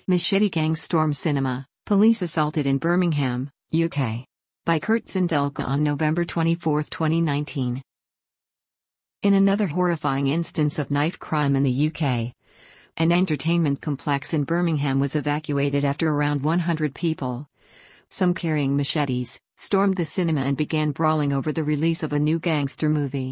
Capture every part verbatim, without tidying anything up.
Machete Gang Storm Cinema, Police Assaulted in Birmingham, U K. By Kurt Zindelka on November twenty-fourth, twenty nineteen. In another horrifying instance of knife crime in the U K, an entertainment complex in Birmingham was evacuated after around one hundred people, some carrying machetes, stormed the cinema and began brawling over the release of a new gangster movie.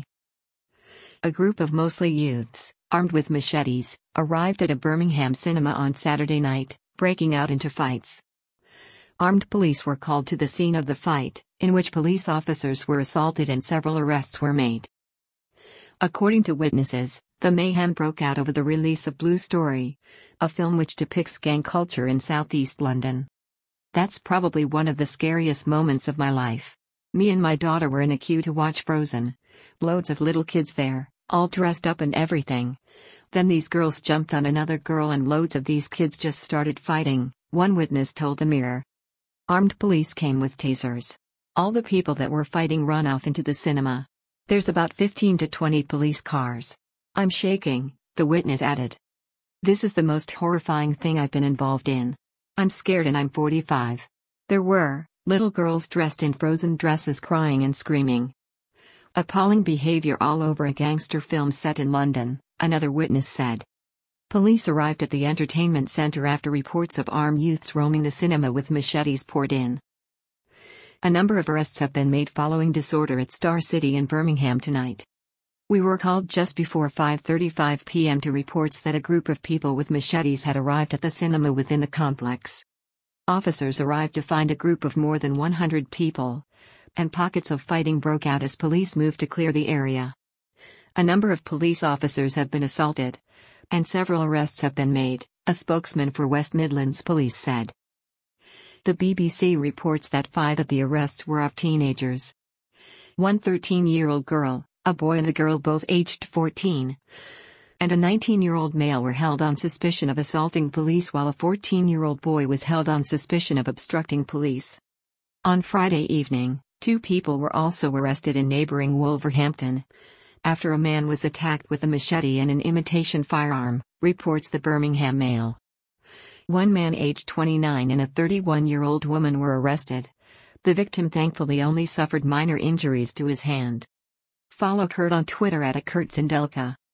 A group of mostly youths, armed with machetes, arrived at a Birmingham cinema on Saturday night, breaking out into fights. Armed police were called to the scene of the fight, in which police officers were assaulted and several arrests were made. According to witnesses, the mayhem broke out over the release of Blue Story, a film which depicts gang culture in southeast London. That's probably one of the scariest moments of my life. Me and my daughter were in a queue to watch Frozen. Loads of little kids there, all dressed up and everything. Then these girls jumped on another girl and loads of these kids just started fighting, one witness told the Mirror. Armed police came with tasers. All the people that were fighting run off into the cinema. There's about fifteen to twenty police cars. I'm shaking, the witness added. This is the most horrifying thing I've been involved in. I'm scared and I'm forty-five. There were little girls dressed in Frozen dresses crying and screaming. Appalling behavior all over a gangster film set in London, another witness said. Police arrived at the entertainment centre after reports of armed youths roaming the cinema with machetes poured in. A number of arrests have been made following disorder at Star City in Birmingham tonight. We were called just before five thirty-five p m to reports that a group of people with machetes had arrived at the cinema within the complex. Officers arrived to find a group of more than one hundred people, and pockets of fighting broke out as police moved to clear the area. A number of police officers have been assaulted, and several arrests have been made, a spokesman for West Midlands Police said. The B B C reports that five of the arrests were of teenagers. One thirteen-year-old girl, a boy and a girl both aged fourteen, and a nineteen-year-old male were held on suspicion of assaulting police while a fourteen-year-old boy was held on suspicion of obstructing police. On Friday evening, two people were also arrested in neighbouring Wolverhampton, after a man was attacked with a machete and an imitation firearm, reports the Birmingham Mail. One man aged twenty-nine and a thirty-one-year-old woman were arrested. The victim thankfully only suffered minor injuries to his hand. Follow Kurt on Twitter at Kurt Zindelka.